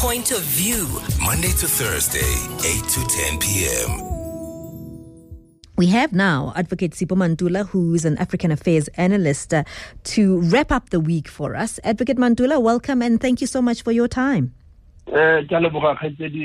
point of view. Monday to Thursday, 8 to 10 p.m. We have now Advocate Sipho Mantula, who is an African Affairs analyst, to wrap up the week for us. Advocate Mantula, welcome and thank you so much for your time. Madume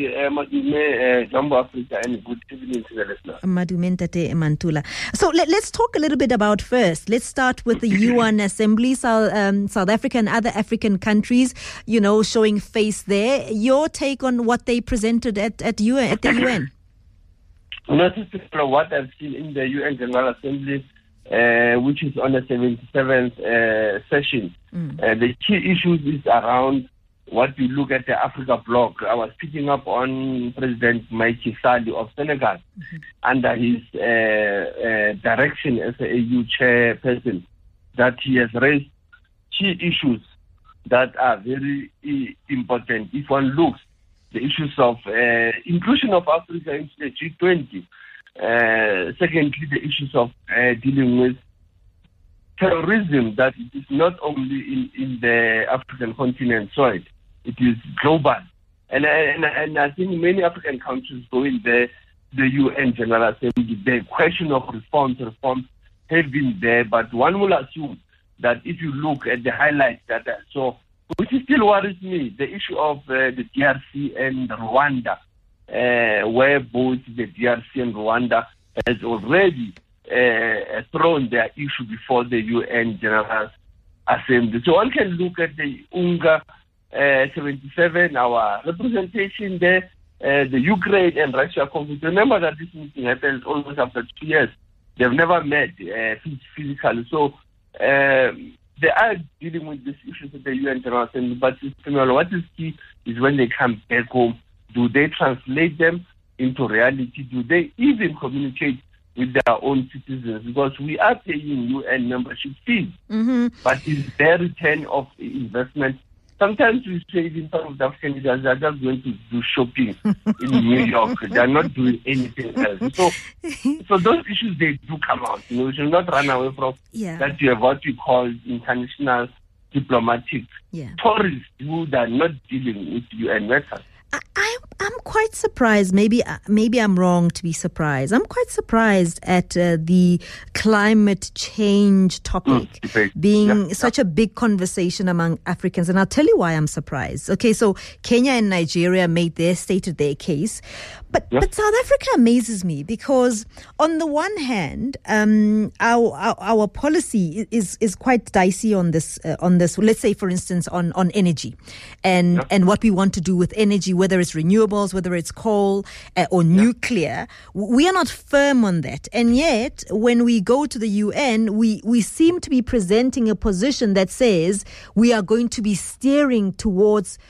Mantula. So let's talk a little bit about first. Let's start with the UN Assembly, South Africa and other African countries, showing face there. Your take on what they presented at the UN? Not what I've seen in the UN General Assembly, which is on the 77th session. The key issues is around what we look at the Africa bloc. I was picking up on President Macky Sall of Senegal under his direction as a EU chairperson, that he has raised key issues that are very important. If one looks the issues of inclusion of Africa into the G20. Secondly, the issues of dealing with terrorism, that it is not only in the African continent soil, it is global. And I think many African countries go in the UN General Assembly. The question of reforms have been there, but one will assume that if you look at the highlights that I saw, which still worries me, the issue of the DRC and Rwanda, where both the DRC and Rwanda has already thrown their issue before the UN General Assembly. So one can look at the UNGA 77, our representation there, the Ukraine and Russia conflict. Remember that this meeting happens almost after 2 years. They've never met physically. So they are dealing with these issues at the UN General Assembly, but what is key is when they come back home, do they translate them into reality? Do they even communicate with their own citizens? Because we are paying UN membership fees, but is their return of investment? Sometimes we say even some of the African leaders are just going to do shopping in New York. They are not doing anything else. So those issues, they do come out. We should not run away from that. You have what we call international diplomatic tourists who are not dealing with UN matters. I'm quite surprised. Maybe I'm wrong to be surprised. I'm quite surprised at the climate change topic being such a big conversation among Africans. And I'll tell you why I'm surprised. Okay, so Kenya and Nigeria stated their case. But South Africa amazes me because on the one hand, our policy is quite dicey on this. Let's say, for instance, on energy and what we want to do with energy, whether it's renewables, whether it's coal or nuclear. We are not firm on that. And yet, when we go to the UN, we seem to be presenting a position that says we are going to be steering towards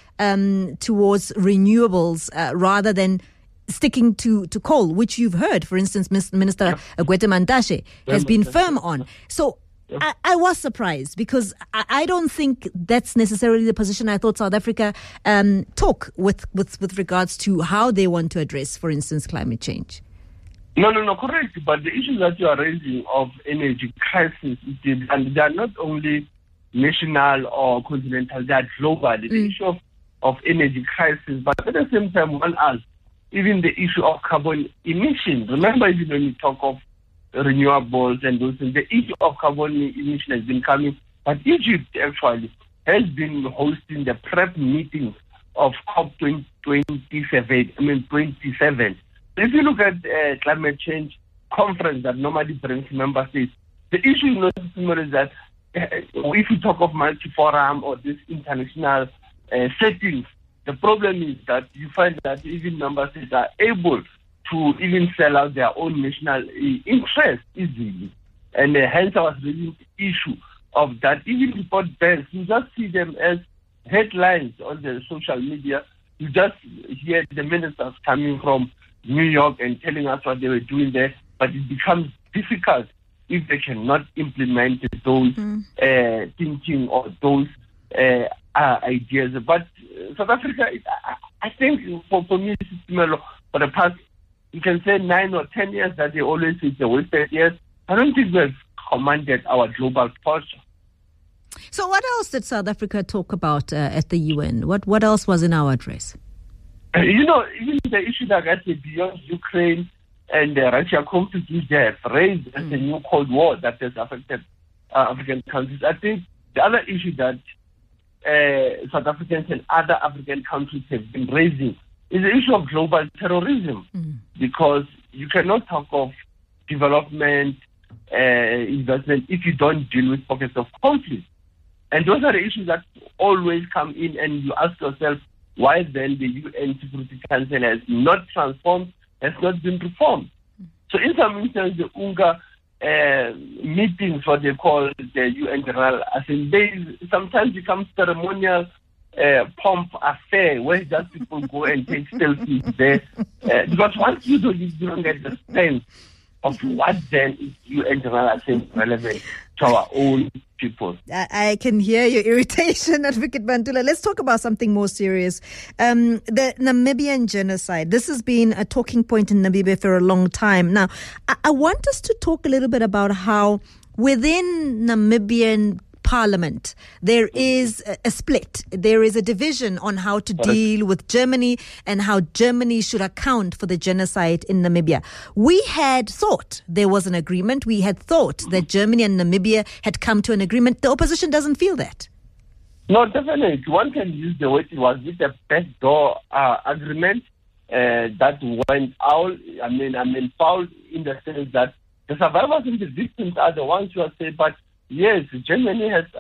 renewables rather than sticking to coal, which you've heard, for instance, Minister Gwede Mantashe has been firm on. So I was surprised because I don't think that's necessarily the position I thought South Africa took with regards to how they want to address, for instance, climate change. No, correct. But the issues that you are raising of energy crisis, and they are not only national or continental, they are global. The issue of energy crisis, but at the same time, one asks, even the issue of carbon emissions. Remember, even when you talk of renewables and those things, the issue of carbon emission has been coming. But Egypt actually has been hosting the prep meetings of COP27. So if you look at climate change conference that normally brings member states, the issue is not similar that if you talk of multi-forum or this international settings, the problem is that you find that even member states are able to even sell out their own national interest easily. And hence I was raising the issue of that. Even report bands, you just see them as headlines on the social media. You just hear the ministers coming from New York and telling us what they were doing there, but it becomes difficult if they cannot implement those thinking or those ideas. But South Africa, I think for me, for the past, you can say 9 or 10 years that they always say the wasted years. I don't think we've commanded our global posture. So what else did South Africa talk about at the UN? What else was in our address? Even the issue that I said beyond Ukraine and Russia conflicts they have raised as a new Cold War that has affected African countries. I think the other issue that South Africans and other African countries have been raising is the issue of global terrorism, because you cannot talk of development, investment if you don't deal with pockets of conflict. And those are the issues that always come in, and you ask yourself, why then the UN Security Council has not transformed, has not been reformed. So in some instances, the UNGA meetings, what they call the UN General Assembly, sometimes become ceremonial pomp affair where just people go and take selfies there. Because once you don't get the sense of what then is UN General Assembly relevant to our own people. I can hear your irritation, Advocate Mantula. Let's talk about something more serious. The Namibian genocide. This has been a talking point in Namibia for a long time. Now, I want us to talk a little bit about how within Namibian Parliament, there is a split. There is a division on how to deal with Germany and how Germany should account for the genocide in Namibia. We had thought there was an agreement. We had thought that Germany and Namibia had come to an agreement. The opposition doesn't feel that. No, definitely. One can use the word it was with a backdoor agreement that went out. I mean, foul in the sense that the survivors and the victims are the ones who are saying, but yes, Germany has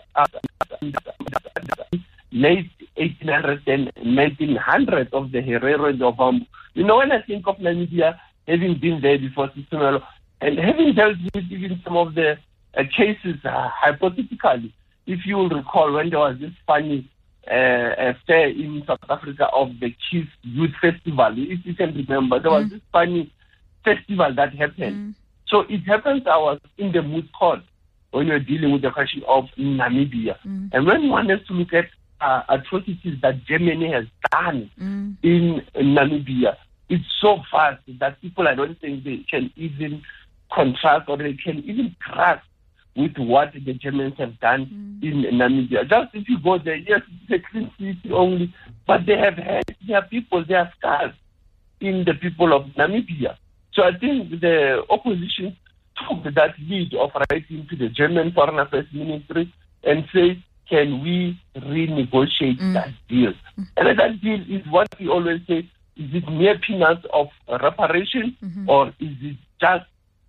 late 1800s and 1900s of the Herero and of when I think of Namibia, having been there before Systemelo, and having dealt with even some of the cases hypothetically, if you will recall when there was this funny affair in South Africa of the Chiefs Youth Festival, if you can remember, there was this funny festival that happened. So it happens I was in the moot court when you're dealing with the question of Namibia. And when one has to look at atrocities that Germany has done in Namibia, it's so vast that people, I don't think they can even contrast or they can even grasp with what the Germans have done in Namibia. Just if you go there, yes, it's a clean city only, but they have had their people, their scars in the people of Namibia. So I think the opposition took that lead of writing to the German Foreign Affairs Ministry and say, can we renegotiate that deal? And that deal is what we always say, is it mere peanuts of reparation or is it just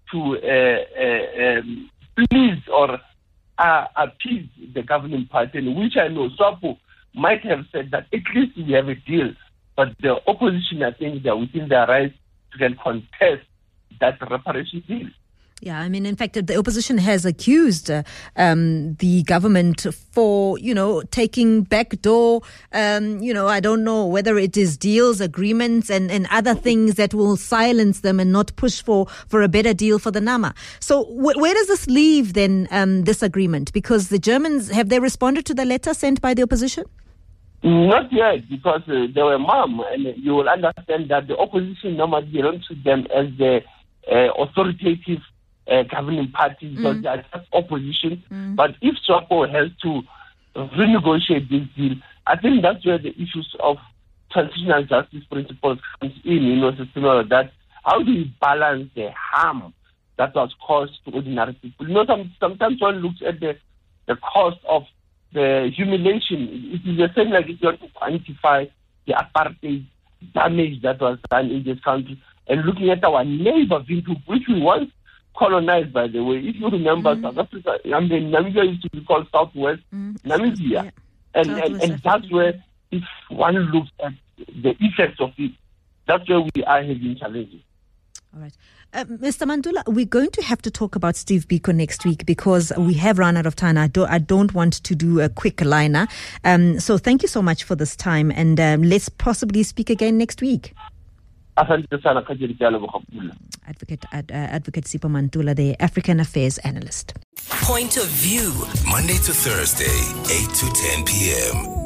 to please or appease the governing party, which I know SWAPO might have said that at least we have a deal, but the opposition, I think they're within their rights to contest that reparation deal. Yeah, I mean, in fact, the opposition has accused the government for, taking backdoor, I don't know whether it is deals, agreements and other things that will silence them and not push for a better deal for the Nama. So where does this leave then, this agreement? Because the Germans, have they responded to the letter sent by the opposition? Not yet, because they were mum, and you will understand that the opposition normally belongs to them as the authoritative governing party, because they are just opposition. But if SWAPO has to renegotiate this deal, I think that's where the issues of transitional justice principles comes in, that how do you balance the harm that was caused to ordinary people? Sometimes one looks at the cost of the humiliation. It is the same like if you want to quantify the apartheid damage that was done in this country, and looking at our neighbor Windhoek, which we once colonized, by the way. If you remember, South Africa, Namibia used to be called Southwest Namibia. Yeah. And that's where, if one looks at the effects of it, that's where we are having challenges. All right. Mr. Mandula, we're going to have to talk about Steve Biko next week because we have run out of time. I don't want to do a quick liner. So thank you so much for this time, and let's possibly speak again next week. Advocate Sipho Mantula, the African Affairs Analyst. Point of View, Monday to Thursday, 8 to 10 p.m.